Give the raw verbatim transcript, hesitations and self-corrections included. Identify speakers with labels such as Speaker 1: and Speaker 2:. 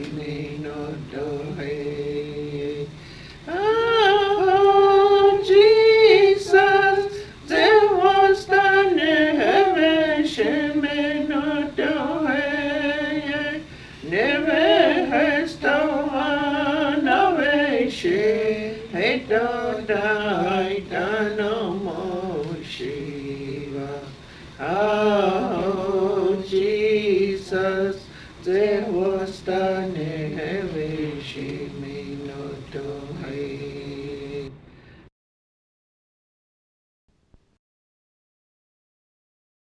Speaker 1: me no do hey. Oh, Jesus, there was the never she me no do hey. Never has the one away she hey do die no more Shiva. Oh, Jesus, there was the heavy she may not die.